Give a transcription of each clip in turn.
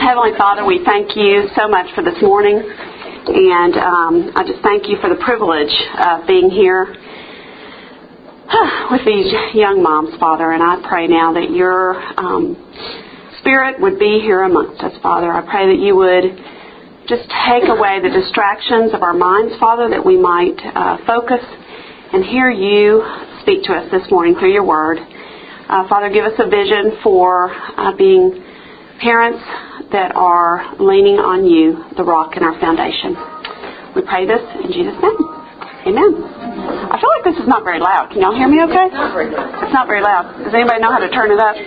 Heavenly Father, we thank you so much for this morning, and I just thank you for the privilege of being here with these young moms, Father, and I pray now that your Spirit would be here amongst us, Father. I pray that you would just take away the distractions of our minds, Father, that we might focus and hear you speak to us this morning through your word. Father, give us a vision for being parents that are leaning on you, the rock in our foundation. We pray this in Jesus' name. Amen. I feel like this is not very loud. Can y'all hear me okay? It's not very loud. Does anybody know how to turn it up?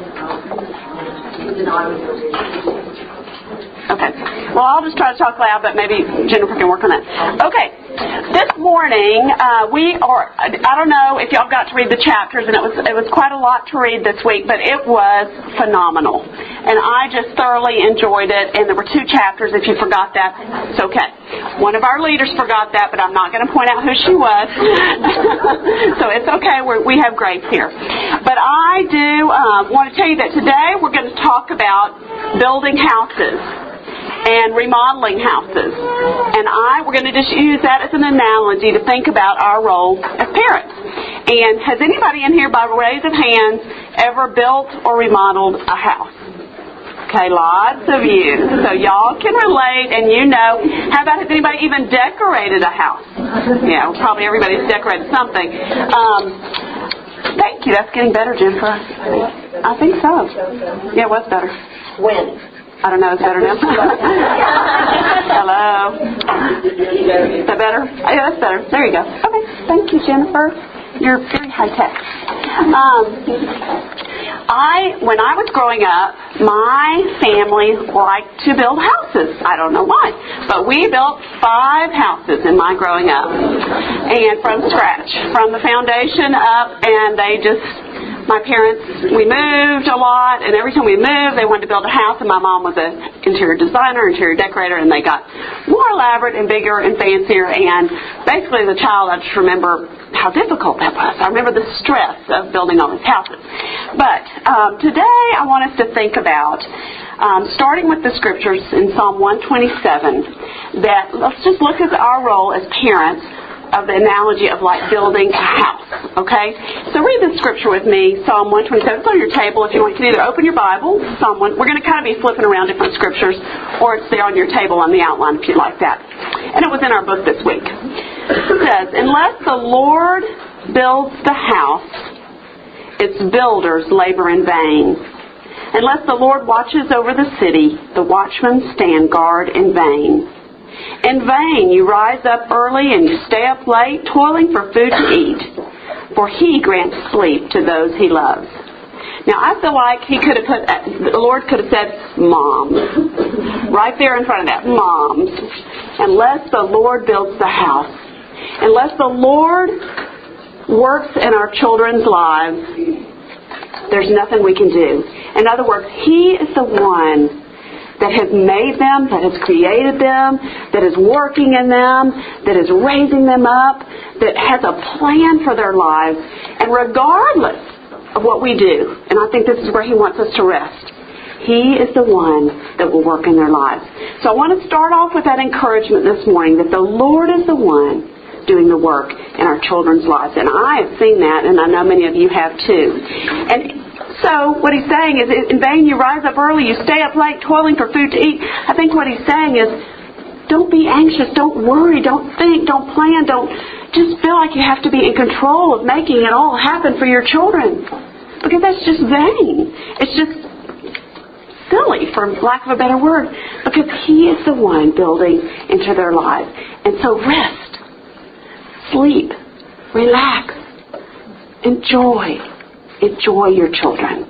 Okay. Well, I'll just try to talk loud, but maybe Jennifer can work on that. Okay. This morning, I don't know if y'all got to read the chapters, and it was quite a lot to read this week, but it was phenomenal. And I just thoroughly enjoyed it, and there were 2 chapters. If you forgot that, it's okay. One of our leaders forgot that, but I'm not going to point out who she was. So it's okay. We have grace here. But I do want to tell you that today we're going to talk about building houses and remodeling houses. And we're going to just use that as an analogy to think about our role as parents. And has anybody in here, by raise of hands, ever built or remodeled a house? Okay, lots of you. So y'all can relate, and you know. How about, has anybody even decorated a house? Yeah, well, probably everybody's decorated something. Thank you. That's getting better, Jennifer. I think so. Yeah, it was better. When? I don't know. It's better now. Hello. Is that better? Yeah, that's better. There you go. Okay. Thank you, Jennifer. You're very high tech. When I was growing up, my family liked to build houses. I don't know why, but we built 5 houses in my growing up, and from scratch, from the foundation up, and my parents, we moved a lot, and every time we moved, they wanted to build a house, and my mom was an interior designer, interior decorator, and they got more elaborate and bigger and fancier, and basically as a child, I just remember how difficult that was. I remember the stress of building all these houses. But today, I want us to think about, starting with the scriptures in Psalm 127, that let's just look at our role as parents of the analogy of like building a house, okay? So read the scripture with me, Psalm 127. It's on your table if you want. You can either open your Bible, Psalm 1. We're going to kind of be flipping around different scriptures, or it's there on your table on the outline if you'd like that. And it was in our book this week. It says, unless the Lord builds the house, its builders labor in vain. Unless the Lord watches over the city, the watchmen stand guard in vain. In vain you rise up early and you stay up late, toiling for food to eat, for He grants sleep to those He loves. Now I feel like the Lord could have said, moms, right there in front of that, moms. Unless the Lord builds the house, unless the Lord works in our children's lives, there's nothing we can do. In other words, He is the one that has made them, that has created them, that is working in them, that is raising them up, that has a plan for their lives. And regardless of what we do, and I think this is where He wants us to rest, He is the one that will work in their lives. So I want to start off with that encouragement this morning, that the Lord is the one doing the work in our children's lives. And I have seen that, and I know many of you have too. And so what He's saying is, in vain you rise up early, you stay up late, toiling for food to eat. I think what He's saying is, don't be anxious, don't worry, don't think, don't plan, don't just feel like you have to be in control of making it all happen for your children. Because that's just vain. It's just silly, for lack of a better word. Because He is the one building into their lives. And so rest, sleep, relax, enjoy your children.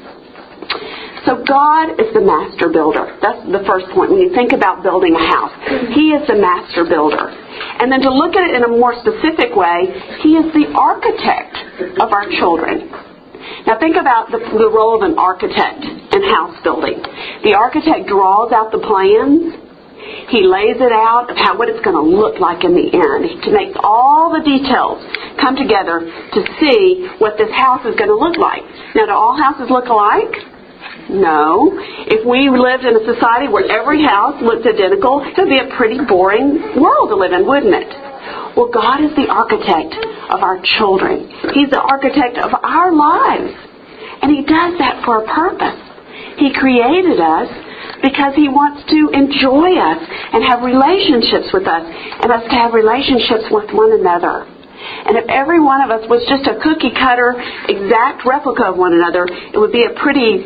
So God is the master builder. That's the first point. When you think about building a house, He is the master builder. And then to look at it in a more specific way, He is the architect of our children. Now think about the role of an architect in house building. The architect draws out the plans. He lays it out of what it's going to look like in the end, to make all the details come together to see what this house is going to look like. Now, do all houses look alike? No. If we lived in a society where every house looked identical, it would be a pretty boring world to live in, wouldn't it? Well, God is the architect of our children. He's the architect of our lives. And He does that for a purpose. He created us because He wants to enjoy us and have relationships with us, and us to have relationships with one another. And if every one of us was just a cookie-cutter, exact replica of one another, it would be a pretty,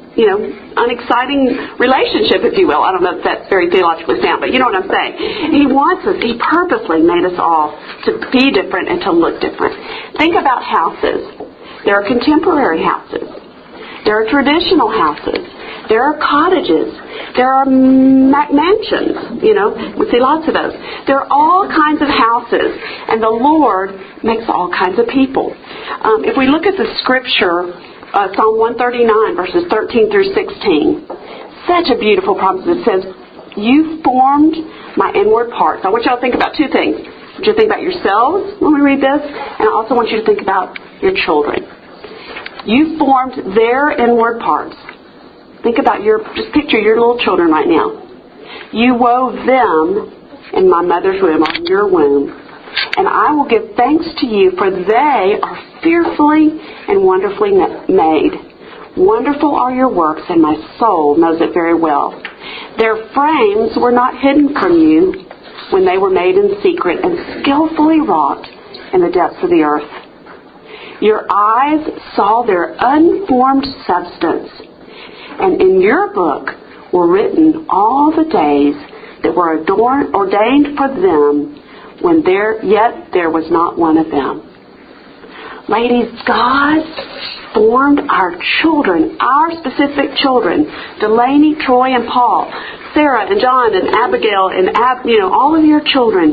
unexciting relationship, if you will. I don't know if that's very theologically sound, but you know what I'm saying. He wants us, He purposely made us all to be different and to look different. Think about houses. There are contemporary houses. There are traditional houses. There are cottages. There are mansions. We see lots of those. There are all kinds of houses, and the Lord makes all kinds of people. If we look at the scripture, Psalm 139, verses 13 through 16, such a beautiful promise. It says, "You formed my inward parts." I want you all to think about two things. I want you to think about yourselves when we read this, and I also want you to think about your children. You formed their inward parts. Think about just picture your little children right now. You wove them in my mother's womb, or in your womb. And I will give thanks to you, for they are fearfully and wonderfully made. Wonderful are your works, and my soul knows it very well. Their frames were not hidden from you when they were made in secret and skillfully wrought in the depths of the earth. Your eyes saw their unformed substance, and in your book were written all the days that were ordained for them, when yet there was not one of them. Ladies, God formed our children, our specific children, Delaney, Troy, and Paul, Sarah and John and Abigail and all of your children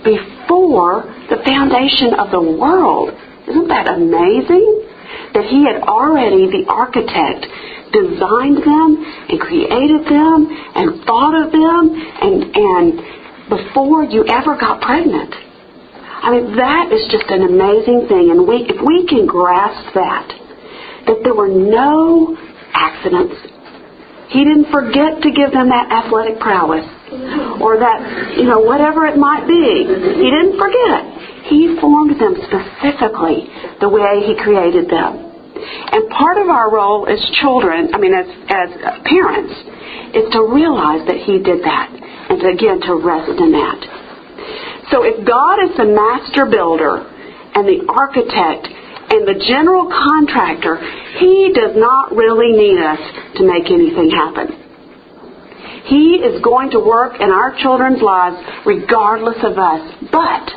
before the foundation of the world. Isn't that amazing? That He had already, the architect, designed them and created them and thought of them and before you ever got pregnant. I mean, that is just an amazing thing. And if we can grasp that there were no accidents. He didn't forget to give them that athletic prowess or that, whatever it might be. He didn't forget. He formed them specifically the way He created them. And part of our role as children, as parents, is to realize that He did that. And to rest in that. So if God is the master builder and the architect and the general contractor, He does not really need us to make anything happen. He is going to work in our children's lives regardless of us. But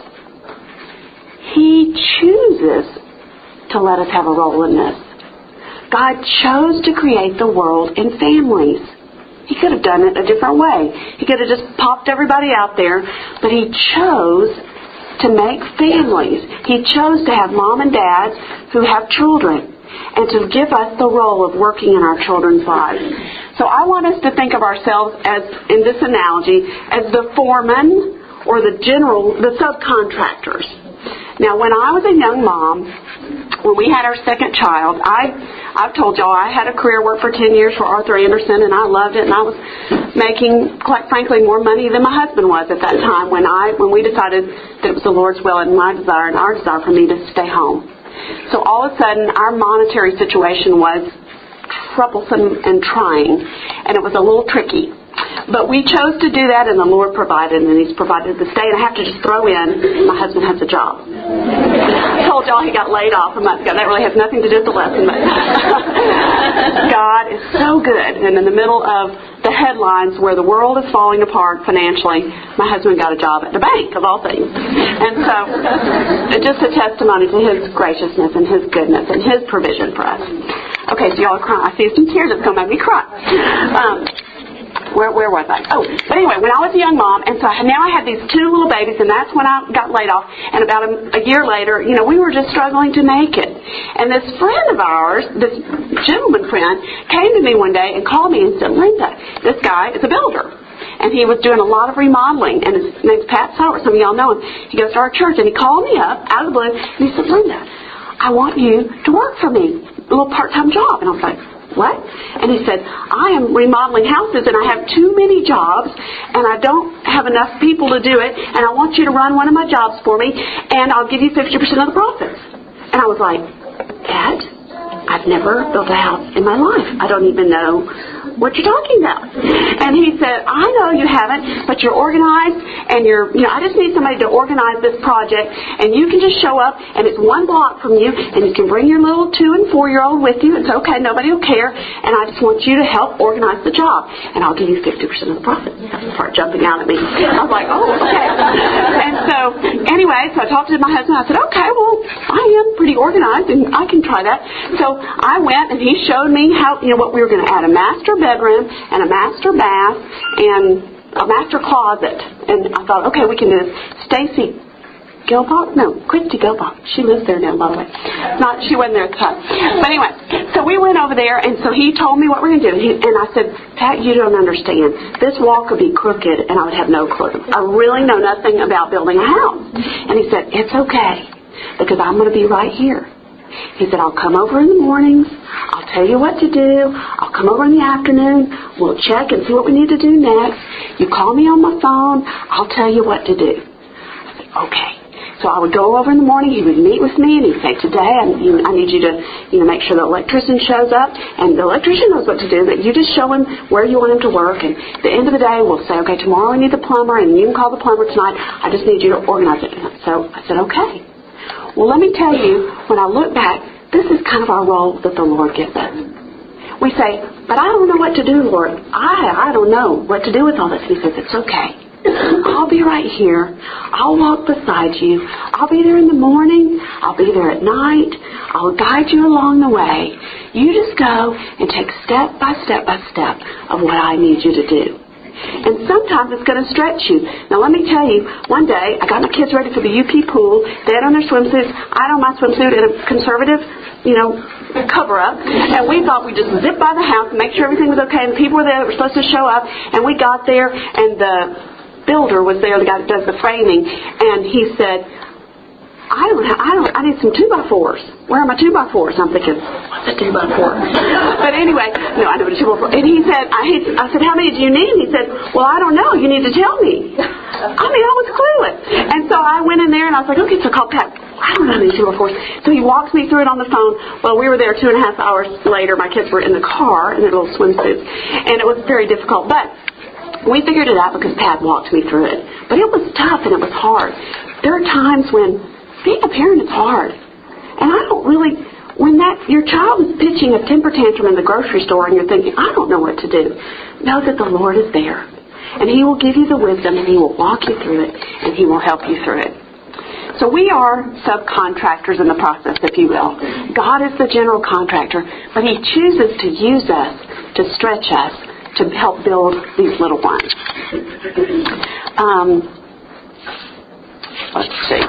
He chooses to let us have a role in this. God chose to create the world in families. He could have done it a different way. He could have just popped everybody out there, but He chose to make families. He chose to have mom and dads who have children and to give us the role of working in our children's lives. So I want us to think of ourselves as, in this analogy, as the foreman or the subcontractors. Now, when I was a young mom, when we had our second child, I've told y'all I had a career, worked for 10 years for Arthur Andersen, and I loved it, and I was making, quite frankly, more money than my husband was at that time when we decided that it was the Lord's will and my desire and our desire for me to stay home. So all of a sudden, our monetary situation was troublesome and trying, and it was a little tricky. But we chose to do that, and the Lord provided, and He's provided the stay. And I have to just throw in, my husband has a job. I told y'all he got laid off a month ago. That really has nothing to do with the lesson, but God is so good. And in the middle of the headlines where the world is falling apart financially, my husband got a job at the bank, of all things. And so, it's just a testimony to His graciousness and His goodness and His provision for us. Okay, so y'all are crying. I see some tears that's going to make me cry. Where was I? Oh, but anyway, when I was a young mom, and so now I had these two little babies, and that's when I got laid off. And about a year later, we were just struggling to make it. And this friend of ours, this gentleman friend, came to me one day and called me and said, "Linda, this guy is a builder." And he was doing a lot of remodeling, and his name's Pat Sauer. Some of y'all know him. He goes to our church, and he called me up out of the blue, and he said, "Linda, I want you to work for me, a little part-time job." And I was like, what? And he said, I am remodeling houses and I have too many jobs and I don't have enough people to do it, and I want you to run one of my jobs for me and I'll give you 50% of the profits. And I was like, Dad, I've never built a house in my life. I don't even know what you're talking about. And he said, I know you haven't, but you're organized and I just need somebody to organize this project, and you can just show up and it's one block from you and you can bring your little 2- and 4-year-old with you. It's okay. Nobody will care. And I just want you to help organize the job and I'll give you 50% of the profit. That's the part jumping out at me. I was like, oh, okay. And so anyway, so I talked to my husband. I said, okay, well, I am pretty organized and I can try that. So I went and he showed me how, what we were going to add: a master bedroom and a master bath and a master closet. And I thought, okay, we can do this. Stacy Christy Gilbach. She lives there now, by the way. She wasn't there at the time. But anyway, so we went over there, and so he told me what we're going to do. And I said, Pat, you don't understand. This wall could be crooked, and I would have no clue. I really know nothing about building a house. And he said, it's okay, because I'm going to be right here. He said, I'll come over in the mornings. I'll tell you what to do. I'll come over in the afternoon. We'll check and see what we need to do next. You call me on my phone. I'll tell you what to do. I said, okay. So I would go over in the morning. He would meet with me, and he'd say, today I need you to make sure the electrician shows up. And the electrician knows what to do, but you just show him where you want him to work. And at the end of the day, we'll say, okay, tomorrow I need the plumber, and you can call the plumber tonight. I just need you to organize it. So I said, okay. Well, let me tell you, when I look back, this is kind of our role that the Lord gives us. We say, but I don't know what to do, Lord. I don't know what to do with all this. He says, it's okay. I'll be right here. I'll walk beside you. I'll be there in the morning. I'll be there at night. I'll guide you along the way. You just go and take step by step by step of what I need you to do. And sometimes it's going to stretch you. Now, let me tell you, one day I got my kids ready for the UP pool. They had on their swimsuits. I had on my swimsuit in a conservative, cover-up. And we thought we'd just zip by the house and make sure everything was okay. And the people were there that were supposed to show up. And we got there, and the builder was there, the guy that does the framing. And he said, I need some 2x4s. Where are my 2x4s? I'm thinking, what's a 2x4? But anyway, no, I know what a 2x4. And he said, I said, how many do you need? And he said, well, I don't know. You need to tell me. I was clueless. And so I went in there and I was like, okay, so call Pat. I don't know how many 2x4s. So he walks me through it on the phone. Well, we were there 2.5 hours later. My kids were in the car in their little swimsuits. And it was very difficult. But we figured it out because Pat walked me through it. But it was tough and it was hard. There are times when being a parent is hard. And I don't really, when your child is pitching a temper tantrum in the grocery store and you're thinking, I don't know what to do, know that the Lord is there. And He will give you the wisdom and He will walk you through it and He will help you through it. So we are subcontractors in the process, if you will. God is the general contractor, but He chooses to use us, to stretch us, to help build these little ones. Let's see.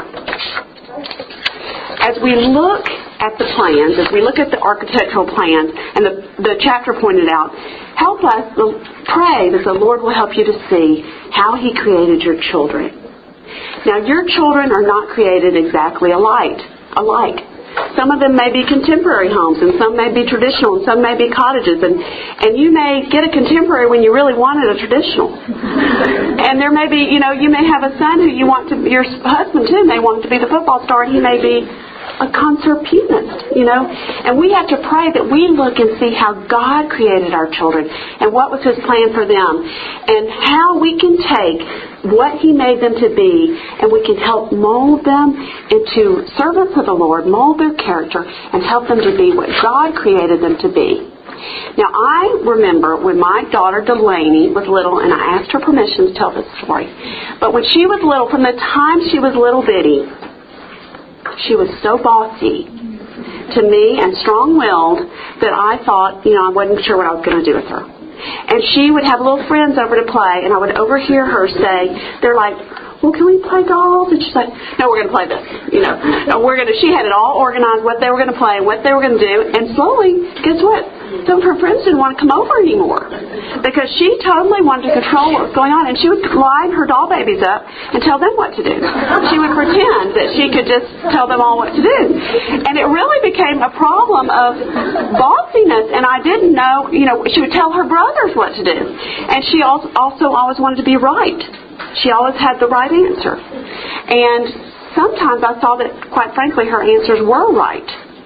As we look at the plans, as we look at the architectural plans, and the chapter pointed out, help us pray that the Lord will help you to see how He created your children. Now, your children are not created exactly alike. Some of them may be contemporary homes, and some may be traditional, and some may be cottages. And you may get a contemporary when you really wanted a traditional. And there may be, you may have a son who your husband too may want to be the football star, and he may be a concert pianist, And we have to pray that we look and see how God created our children and what was His plan for them and how we can take what He made them to be and we can help mold them into servants of the Lord, mold their character, and help them to be what God created them to be. Now, I remember when my daughter Delaney was little, and I asked her permission to tell this story, but when she was little, from the time she was little bitty, she was so bossy to me and strong-willed that I thought, I wasn't sure what I was going to do with her. And she would have little friends over to play, and I would overhear her say, they're like, well, can we play golf? And she's like, no, we're going to play this. She had it all organized, what they were going to play, what they were going to do. And slowly, guess what? Some of her friends didn't want to come over anymore because she totally wanted to control what was going on. And she would line her doll babies up and tell them what to do. She would pretend that she could just tell them all what to do. And it really became a problem of bossiness. And I didn't know, she would tell her brothers what to do. And she also always wanted to be right. She always had the right answer. And sometimes I saw that, quite frankly, her answers were right.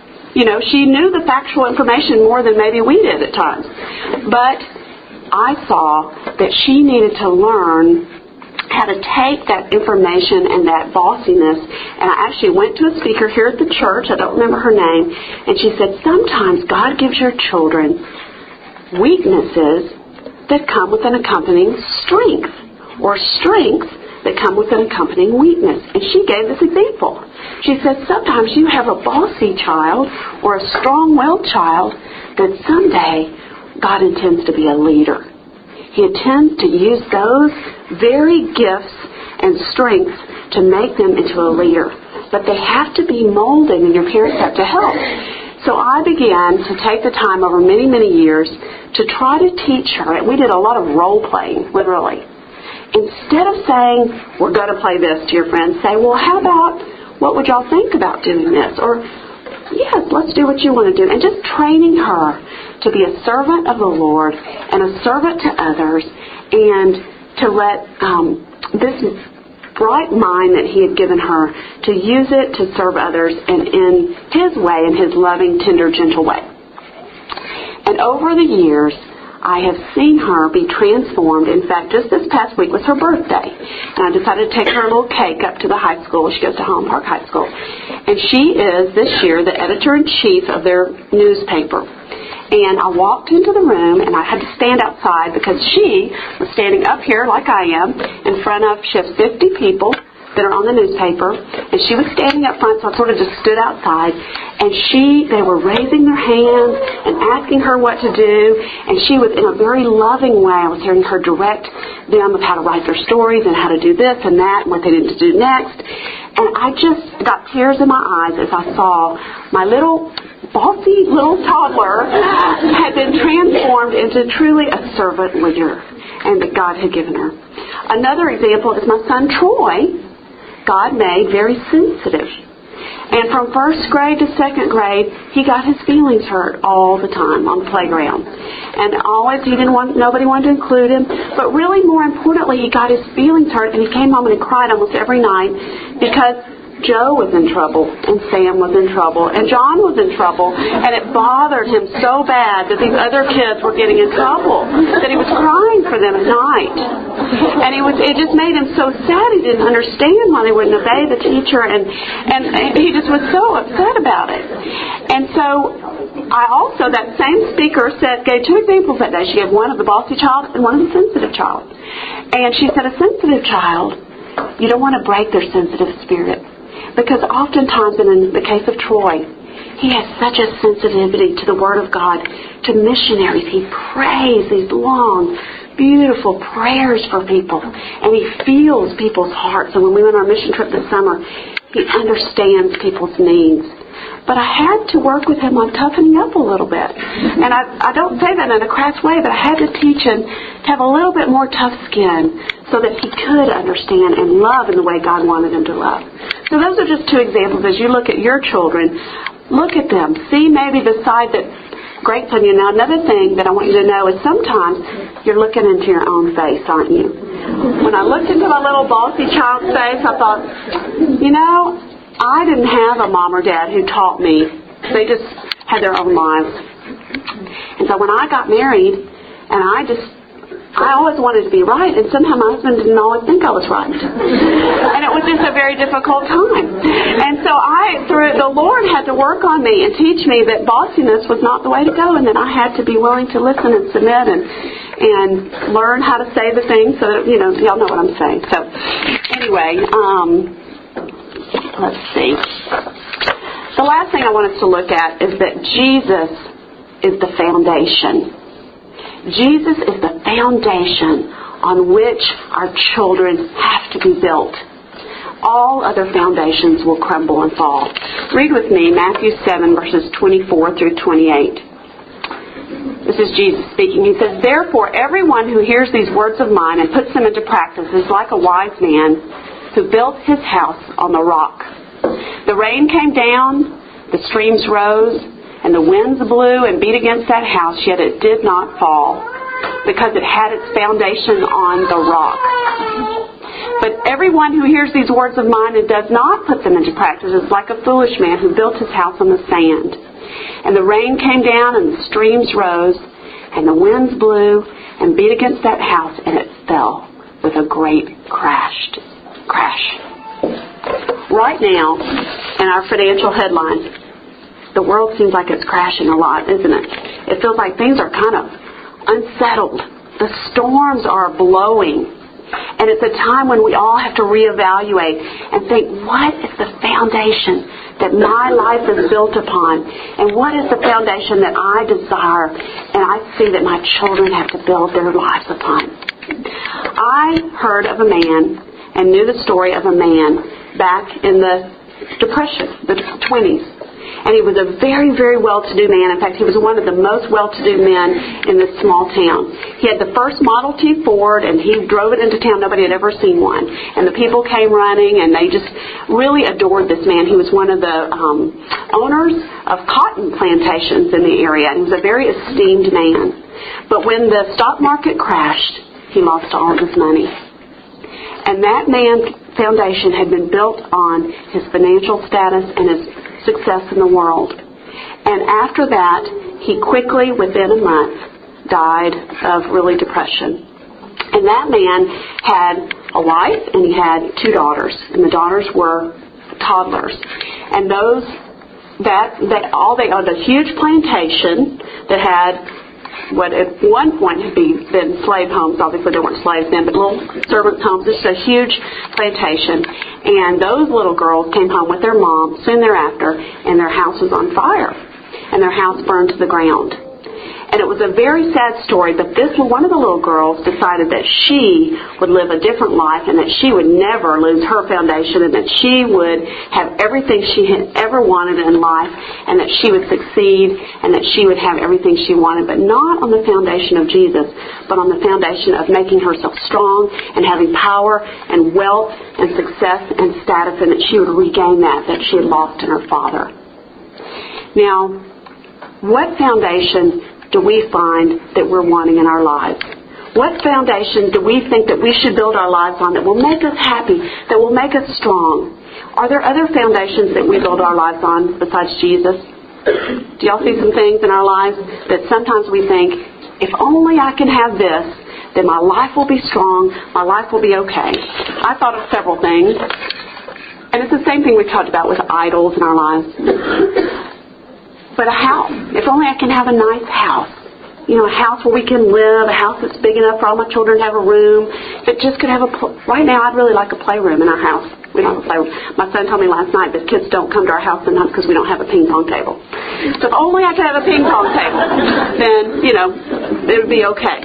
She knew the factual information more than maybe we did at times. But I saw that she needed to learn how to take that information and that bossiness. And I actually went to a speaker here at the church, I don't remember her name, and she said, sometimes God gives your children weaknesses that come with an accompanying strength, or strengths that come with an accompanying weakness. And she gave this example. She said, sometimes you have a bossy child or a strong-willed child that someday God intends to be a leader. He intends to use those very gifts and strengths to make them into a leader. But they have to be molded, and your parents have to help. So I began to take the time over many, many years to try to teach her. And we did a lot of role-playing, literally. Instead of saying, we're going to play this to your friends, say, well, how about, what would y'all think about doing this? Or, yes, let's do what you want to do. And just training her to be a servant of the Lord and a servant to others, and to let this bright mind that He had given her, to use it to serve others and in His way, in His loving, tender, gentle way. And over the years, I have seen her be transformed. In fact, just this past week was her birthday. And I decided to take her a little cake up to the high school. She goes to Holland Park High School. And she is, this year, the editor-in-chief of their newspaper. And I walked into the room, and I had to stand outside because she was standing up here like I am in front of, she has 50 people that are on the newspaper, and she was standing up front, so I sort of just stood outside, and they were raising their hands and asking her what to do, and she was in a very loving way. I was hearing her direct them of how to write their stories and how to do this and that and what they needed to do next. And I just got tears in my eyes as I saw my little bossy little toddler had been transformed into truly a servant leader, and that God had given her. Another example is my son Troy. God made very sensitive. And from first grade to second grade, he got his feelings hurt all the time on the playground. And always nobody wanted to include him. But really, more importantly, he got his feelings hurt, and he came home and he cried almost every night because Joe was in trouble, and Sam was in trouble, and John was in trouble, and it bothered him so bad that these other kids were getting in trouble that he was crying for them at night. And it just made him so sad. He didn't understand why they wouldn't obey the teacher, and he just was so upset about it. And so that same speaker gave two examples that day. She gave one of the bossy child and one of the sensitive child. And she said, a sensitive child, you don't want to break their sensitive spirit. Because oftentimes, and in the case of Troy, he has such a sensitivity to the Word of God, to missionaries. He prays these long, beautiful prayers for people, and he feels people's hearts. And when we went on our mission trip this summer, he understands people's needs. But I had to work with him on toughening up a little bit. And I don't say that in a crass way, but I had to teach him to have a little bit more tough skin so that he could understand and love in the way God wanted him to love. So those are just two examples. As you look at your children, look at them. See maybe the side that grates on you. Now, another thing that I want you to know is sometimes you're looking into your own face, aren't you? When I looked into my little bossy child's face, I thought, I didn't have a mom or dad who taught me. They just had their own lives. And so when I got married, and I always wanted to be right, and somehow my husband didn't always think I was right. And it was just a very difficult time. And so the Lord had to work on me and teach me that bossiness was not the way to go, and that I had to be willing to listen and submit and learn how to say the things so that, y'all know what I'm saying. So anyway, let's see. The last thing I want us to look at is that Jesus is the foundation. Jesus is the foundation on which our children have to be built. All other foundations will crumble and fall. Read with me Matthew 7, verses 24 through 28. This is Jesus speaking. He says, "Therefore, everyone who hears these words of mine and puts them into practice is like a wise man who built his house on the rock. The rain came down, the streams rose, and the winds blew and beat against that house, yet it did not fall, because it had its foundation on the rock. But everyone who hears these words of mine and does not put them into practice is like a foolish man who built his house on the sand. And the rain came down, and the streams rose, and the winds blew and beat against that house, and it fell with a great crash. Right now, in our financial headlines, the world seems like it's crashing a lot, isn't it? It feels like things are kind of unsettled. The storms are blowing. And it's a time when we all have to reevaluate and think, what is the foundation that my life is built upon? And what is the foundation that I desire and I see that my children have to build their lives upon? I heard of a man and knew the story of a man back in the Depression, the 20s. And he was a very, very well-to-do man. In fact, he was one of the most well-to-do men in this small town. He had the first Model T Ford, and he drove it into town. Nobody had ever seen one. And the people came running, and they just really adored this man. He was one of the owners of cotton plantations in the area, and he was a very esteemed man. But when the stock market crashed, he lost all of his money. And that man's foundation had been built on his financial status and his success in the world. And after that, he quickly, within a month, died of really depression. And that man had a wife and he had 2 daughters, and the daughters were toddlers. And they owned a huge plantation that had what at one point had been slave homes. Obviously there weren't slaves then, but little servants' homes. This is a huge plantation. And those little girls came home with their mom soon thereafter, and their house was on fire. And their house burned to the ground. And it was a very sad story, but one of the little girls decided that she would live a different life and that she would never lose her foundation and that she would have everything she had ever wanted in life and that she would succeed and that she would have everything she wanted, but not on the foundation of Jesus, but on the foundation of making herself strong and having power and wealth and success and status, and that she would regain that she had lost in her father. Now, what foundation do we find that we're wanting in our lives? What foundation do we think that we should build our lives on that will make us happy, that will make us strong? Are there other foundations that we build our lives on besides Jesus? Do y'all see some things in our lives that sometimes we think, if only I can have this, then my life will be strong, my life will be okay? I thought of several things. And it's the same thing we talked about with idols in our lives. But a house. If only I can have a nice house. You know, a house where we can live, a house that's big enough for all my children to have a room, that just could have right now I'd really like a playroom in our house. We don't have a playroom. My son told me last night that kids don't come to our house sometimes because we don't have a ping pong table. So if only I could have a ping pong table, then, it would be okay.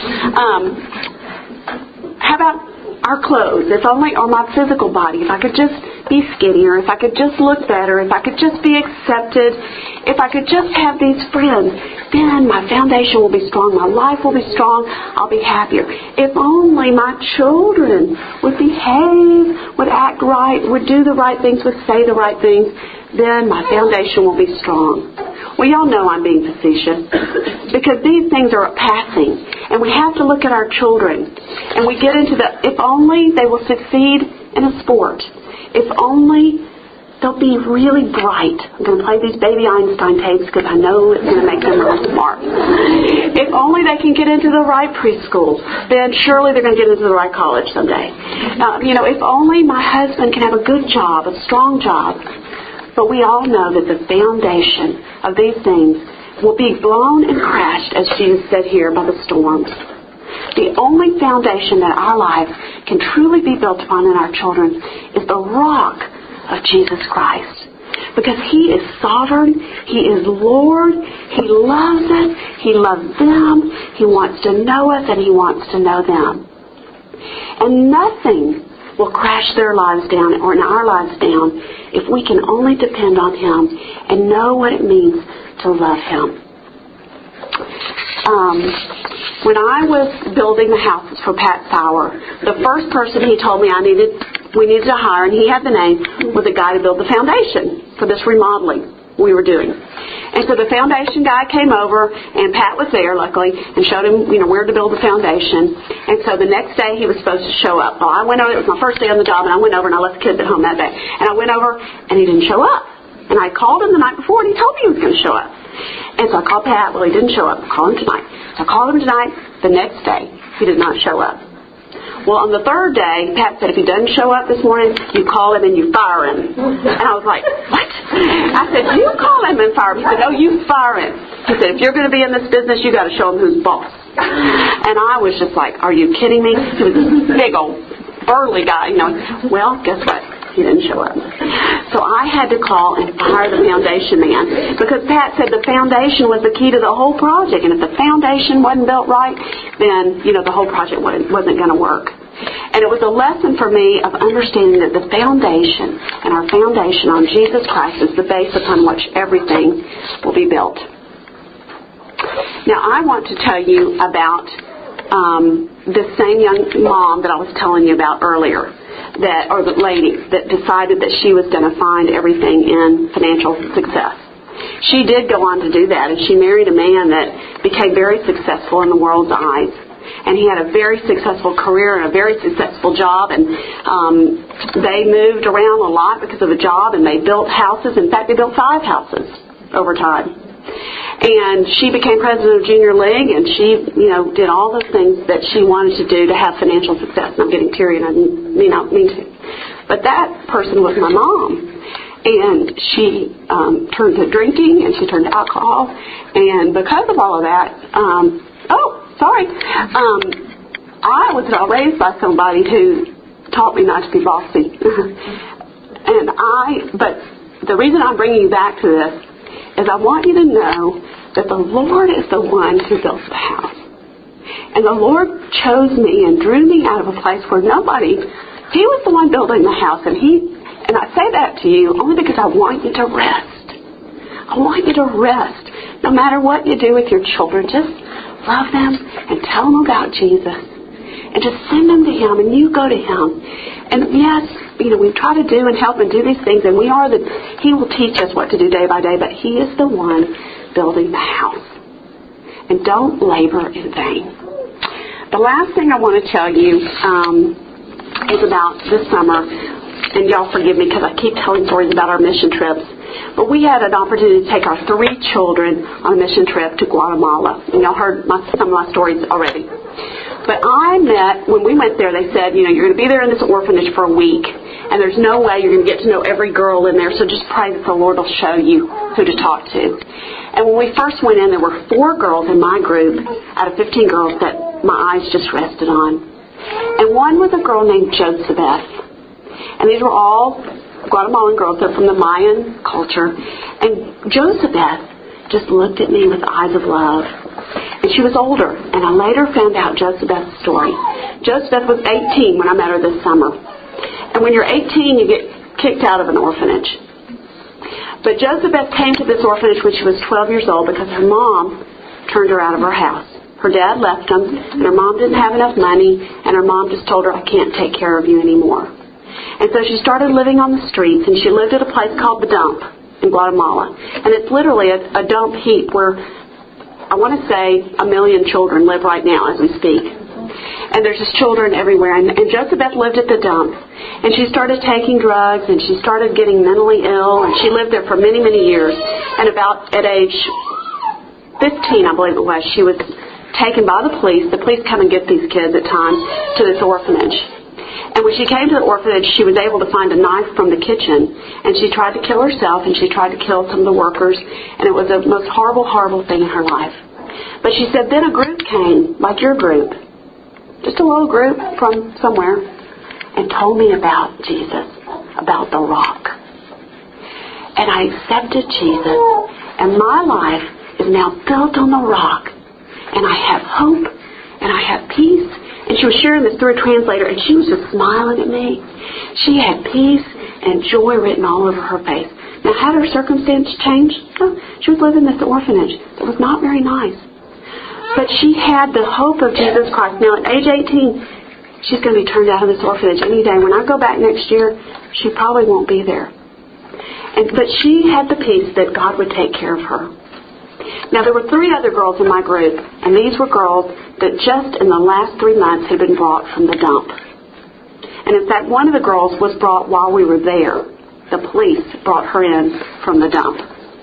How about our clothes? If only, or my physical body, if I could just be skinnier, if I could just look better, if I could just be accepted, if I could just have these friends, then my foundation will be strong, my life will be strong, I'll be happier. If only my children would behave, would act right, would do the right things, would say the right things, then my foundation will be strong. Well, y'all know I'm being facetious because these things are passing, and we have to look at our children, and we get into if only they will succeed in a sport, if only they'll be really bright. I'm going to play these baby Einstein tapes because I know it's going to make them really smart. If only they can get into the right preschool, then surely they're going to get into the right college someday. If only my husband can have a good job, a strong job. But we all know that the foundation of these things will be blown and crashed, as Jesus said here, by the storms. The only foundation that our lives can truly be built upon in our children is the rock of Jesus Christ. Because He is sovereign, He is Lord, He loves us, He loves them, He wants to know us, and He wants to know them. And nothing will crash their lives down or in our lives down if we can only depend on Him and know what it means to love Him. When I was building the houses for Pat Sauer, the first person he told me we needed to hire, and he had the name, was a guy to build the foundation for this remodeling we were doing. And so the foundation guy came over, and Pat was there, luckily, and showed him, where to build the foundation. And so the next day he was supposed to show up. Well, I went over, it was my first day on the job, and I went over and I left the kids at home that day. And I went over, and he didn't show up. And I called him the night before, and he told me he was going to show up. And so I called Pat. Well, he didn't show up. I'll call him tonight. So I called him tonight. The next day, he did not show up. Well, on the third day, Pat said, if he doesn't show up this morning, you call him and you fire him. And I was like, what? I said, you call him and fire him. He said, no, you fire him. He said, if you're going to be in this business, you got to show him who's boss. And I was just like, are you kidding me? He was this big old burly guy. Well, guess what? He didn't show up. So I had to call and fire the foundation man, because Pat said the foundation was the key to the whole project, and if the foundation wasn't built right, then the whole project wasn't going to work. And it was a lesson for me of understanding that the foundation and our foundation on Jesus Christ is the base upon which everything will be built. Now I want to tell you about this same young mom that I was telling you about earlier. Or the lady that decided that she was going to find everything in financial success. She did go on to do that, and she married a man that became very successful in the world's eyes. And he had a very successful career and a very successful job, and they moved around a lot because of the job, and they built houses. In fact, they built 5 houses over time. And she became president of Junior League, and she, did all those things that she wanted to do to have financial success. And I'm getting teary, and I may not mean to. But that person was my mom. And she turned to drinking, and she turned to alcohol. And because of all of that, I was raised by somebody who taught me not to be bossy. But the reason I'm bringing you back to this is I want you to know that the Lord is the one who builds the house. And the Lord chose me and drew me out of a place where He was the one building the house. And I say that to you only because I want you to rest. I want you to rest. No matter what you do with your children, just love them and tell them about Jesus. And just send them to Him, and you go to Him. And yes, we try to do and help and do these things, and He will teach us what to do day by day, but He is the one building the house. And don't labor in vain. The last thing I want to tell you is about this summer, and y'all forgive me because I keep telling stories about our mission trips, but we had an opportunity to take our 3 children on a mission trip to Guatemala. And y'all heard some of my stories already. But when we went there, they said, you're going to be there in this orphanage for a week, and there's no way you're going to get to know every girl in there, so just pray that the Lord will show you who to talk to. And when we first went in, there were 4 girls in my group out of 15 girls that my eyes just rested on. And one was a girl named Josepheth. And these were all Guatemalan girls. They're from the Mayan culture. And Josepheth just looked at me with eyes of love. And she was older, and I later found out Josepheth's story. Josepheth was 18 when I met her this summer. And when you're 18, you get kicked out of an orphanage. But Josepheth came to this orphanage when she was 12 years old because her mom turned her out of her house. Her dad left them, and her mom didn't have enough money, and her mom just told her, I can't take care of you anymore. And so she started living on the streets, and she lived at a place called The Dump in Guatemala. And it's literally a dump heap where I want to say 1 million children live right now as we speak. And there's just children everywhere. And Josepheth lived at the dump. And she started taking drugs, and she started getting mentally ill, and she lived there for many, many years. And about at age 15, I believe it was, she was taken by the police. The police come and get these kids at times to this orphanage. And when she came to the orphanage, she was able to find a knife from the kitchen, and she tried to kill herself, and she tried to kill some of the workers, and it was the most horrible, horrible thing in her life. But she said then a group came, like your group, just a little group from somewhere, and told me about Jesus, about the rock. And I accepted Jesus, and my life is now built on the rock, and I have hope, and I have peace, And she was sharing this through a translator, and she was just smiling at me. She had peace and joy written all over her face. Now, had her circumstance changed? No. She was living in this orphanage that was not very nice. But she had the hope of Jesus Christ. Now, at age 18, she's going to be turned out of this orphanage any day. When I go back next year, she probably won't be there. But she had the peace that God would take care of her. Now, there were 3 other girls in my group, and these were girls that just in the last 3 months had been brought from the dump. And in fact, one of the girls was brought while we were there. The police brought her in from the dump,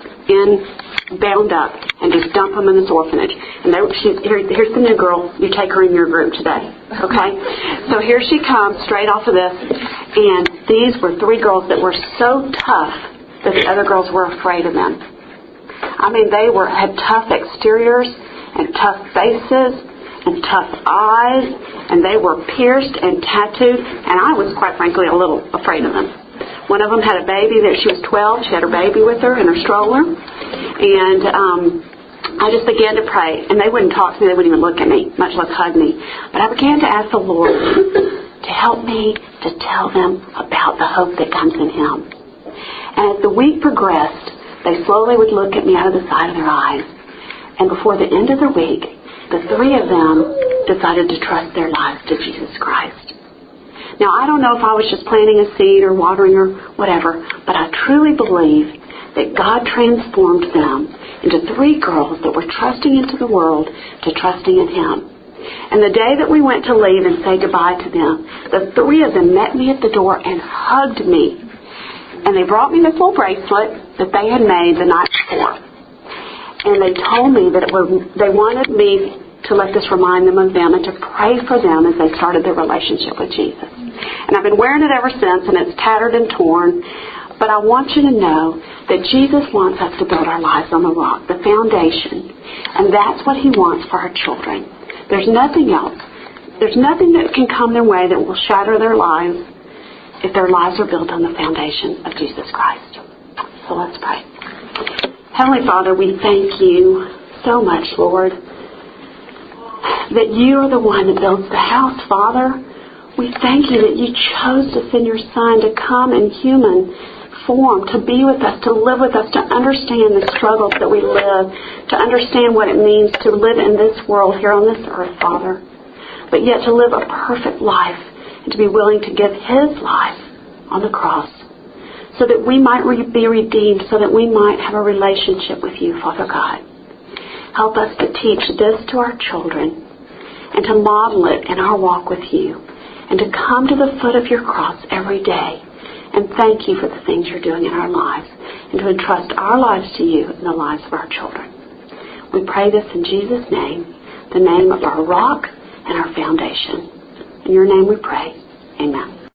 bound up, and just dump them in this orphanage. And here's the new girl. You take her in your group today. Okay? So here she comes, straight off of this. And these were 3 girls that were so tough that the other girls were afraid of them. I mean, they had tough exteriors and tough faces and tough eyes, and they were pierced and tattooed, and I was, quite frankly, a little afraid of them. One of them had a baby that she was 12. She had her baby with her in her stroller, and I just began to pray, and they wouldn't talk to me. They wouldn't even look at me, much less hug me. But I began to ask the Lord to help me to tell them about the hope that comes in Him. And as the week progressed, they slowly would look at me out of the side of their eyes. And before the end of the week, the 3 of them decided to trust their lives to Jesus Christ. Now, I don't know if I was just planting a seed or watering or whatever, but I truly believe that God transformed them into 3 girls that were trusting into the world to trusting in Him. And the day that we went to leave and say goodbye to them, the 3 of them met me at the door and hugged me. And they brought me this little bracelet that they had made the night before. And they told me that they wanted me to let this remind them of them and to pray for them as they started their relationship with Jesus. And I've been wearing it ever since, and it's tattered and torn. But I want you to know that Jesus wants us to build our lives on the rock, the foundation. And that's what He wants for our children. There's nothing else. There's nothing that can come their way that will shatter their lives if their lives are built on the foundation of Jesus Christ. So let's pray. Heavenly Father, we thank You so much, Lord, that You are the one that builds the house, Father. We thank You that You chose to send Your Son to come in human form, to be with us, to live with us, to understand the struggles that we live, to understand what it means to live in this world here on this earth, Father, but yet to live a perfect life and to be willing to give His life on the cross so that we might be redeemed, so that we might have a relationship with You, Father God. Help us to teach this to our children and to model it in our walk with You and to come to the foot of Your cross every day and thank You for the things You're doing in our lives and to entrust our lives to You and the lives of our children. We pray this in Jesus' name, the name of our rock and our foundation. In Your name we pray. Amen.